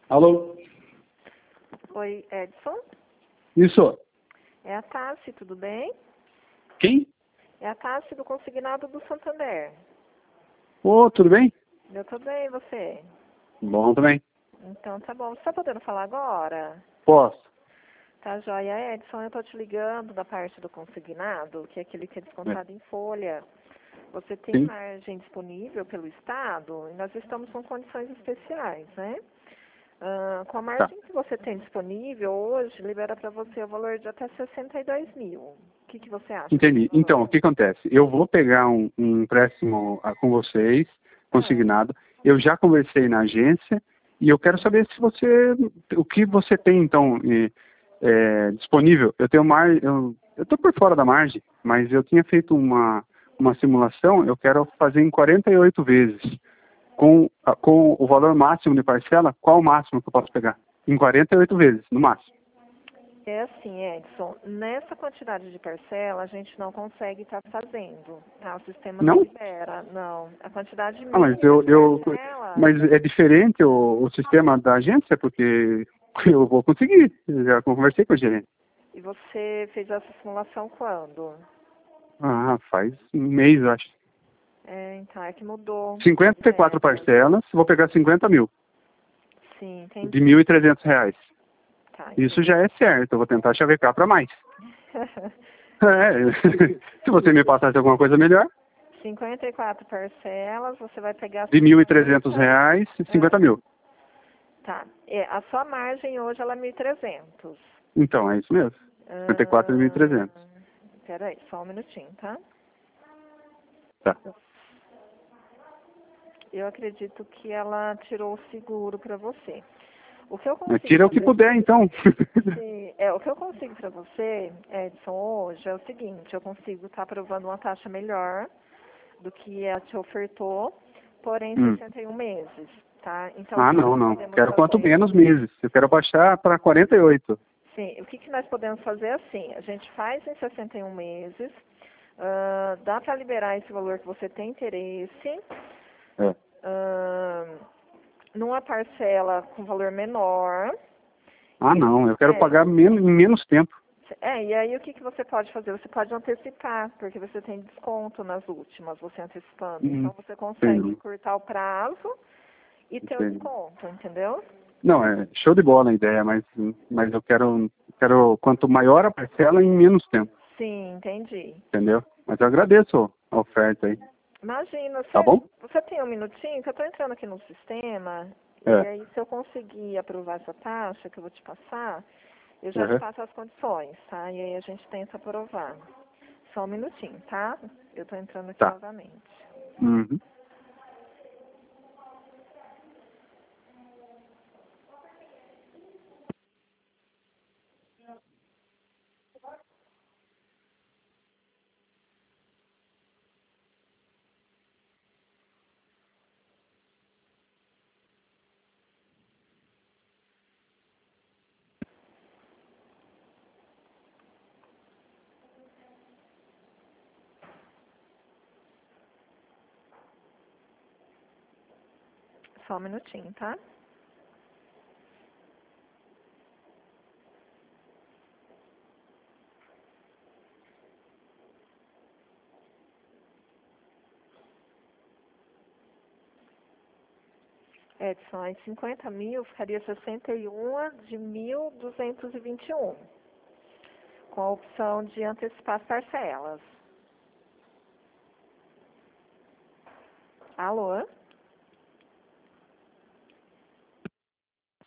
Alô? Oi, Edson? Isso. É a Tassi, tudo bem? Quem? É a Tassi do Consignado do Santander. Ô, tudo bem? Eu tô bem, e você? Bom também. Então tá bom. Você tá podendo falar agora? Posso. Tá joia, Edson. Eu tô te ligando da parte do consignado, que é aquele que é descontado em folha. Você tem Sim. margem disponível pelo Estado e nós estamos com condições especiais, né? Com a Tá. margem que você tem disponível hoje, libera para você o valor de até 62 mil. O que você acha Entendi. desse Então, valor? o que acontece? Eu vou pegar um empréstimo com vocês, consignado. Eu já conversei na agência e eu quero saber se você, o que você tem, então, disponível. Eu tenho eu estou por fora da margem, mas eu tinha feito uma simulação, eu quero fazer em 48 vezes. Com o valor máximo de parcela, qual o máximo que eu posso pegar? Em 48 vezes, no máximo. É assim, Edson, nessa quantidade de parcela a gente não consegue estar fazendo, tá? O sistema não Não? libera, não. A quantidade Ah, mas mínima de parcela, mas é diferente o sistema da agência, porque eu vou conseguir. Eu já conversei com a gerente. e você fez essa simulação quando? Ah, faz um mês, eu acho. Então, é que mudou as 54 regras. parcelas, vou pegar 50 mil, Sim, de entendi. R$ 1.300. Tá, Isso entendi. já é certo, eu vou tentar chavecar para mais. Se você me passasse alguma coisa melhor, 54 parcelas, você vai pegar de R$ 1.300, 50 mil. Tá. A sua margem hoje ela é 1.300. Então, é isso mesmo. 54 e 1.300. Peraí, só um minutinho, tá? Tá. Eu acredito que ela tirou o seguro para você. O que eu Mas consigo tira o que fazer, puder, então. o que eu consigo para você, Edson, hoje é o seguinte, eu consigo estar aprovando uma taxa melhor do que ela te ofertou, porém Hum. 61 meses, tá? Então, o Ah, que não, nós não. podemos Quero quanto fazer? menos meses. Eu quero baixar para 48. Sim, o que nós podemos fazer é assim, a gente faz em 61 meses, dá para liberar esse valor que você tem interesse, É. numa parcela com valor menor. Ah, não. Eu quero É, pagar em menos tempo. e aí o que você pode fazer? Você pode antecipar, porque você tem desconto nas últimas, você antecipando. Então você consegue Entendi. encurtar o prazo e ter o Entendi. desconto, entendeu? Não, é show de bola a ideia, mas eu quero quanto maior a parcela em menos tempo. Sim, entendi. Entendeu? Mas eu agradeço a oferta aí. Imagina, Tá bom? você tem um minutinho que eu estou entrando aqui no sistema, e É. aí se eu conseguir aprovar essa taxa que eu vou te passar, eu já te Uhum. passo as condições, tá? E aí a gente tenta aprovar. Só um minutinho, tá? Eu estou entrando aqui Tá. novamente. Uhum. Só um minutinho, tá? Edson, aí 50 mil ficaria 61 de 1.221, com a opção de antecipar as parcelas. Alô?